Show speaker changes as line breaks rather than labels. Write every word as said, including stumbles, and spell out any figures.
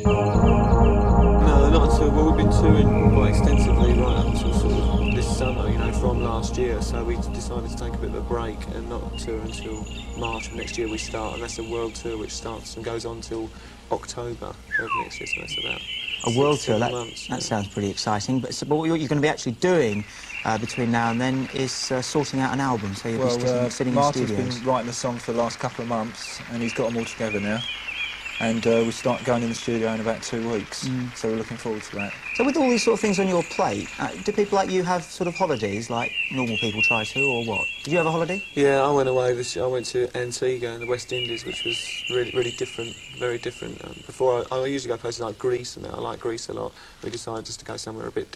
No, not at all. Well, we've been touring quite extensively right up until sort of this summer, you know, from last year, so we decided to take a bit of a break and not tour until March of next year we start, and that's a world tour which starts and goes on till October of next year, so that's about
A world
six,
tour,
seven
that,
months.
that
yeah.
sounds pretty exciting. But, so, but what you're going to be actually doing uh, between now and then is uh, sorting out an album, so you'll
Well,
be sitting,
uh,
sitting
Martin's
in
been
studios.
writing the songs for the last couple of months, and he's got them all together now. And uh, we start going in the studio in about two weeks,
Mm.
so we're looking forward to that.
So with all these sort of things on your plate, uh, do people like you have sort of holidays like normal people try to, or what? Did you have a holiday?
Yeah, I went away this I went to Antigua in the West Indies, which was really, really different, very different. Um, before, I, I usually go places like Greece and that. I like Greece a lot. We decided just to go somewhere a bit different.